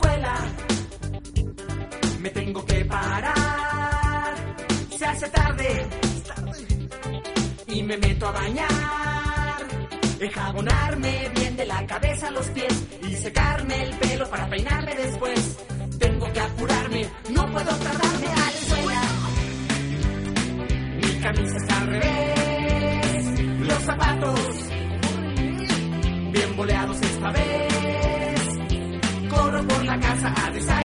escuela. Me tengo que parar, se hace tarde y me meto a bañar, enjabonarme bien de la cabeza a los pies y secarme el pelo para peinarme después. Tengo que apurarme, no puedo tardarme a la escuela. Mi camisa está al revés, los zapatos bien boleados esta vez. Corro por la casa a desayunar.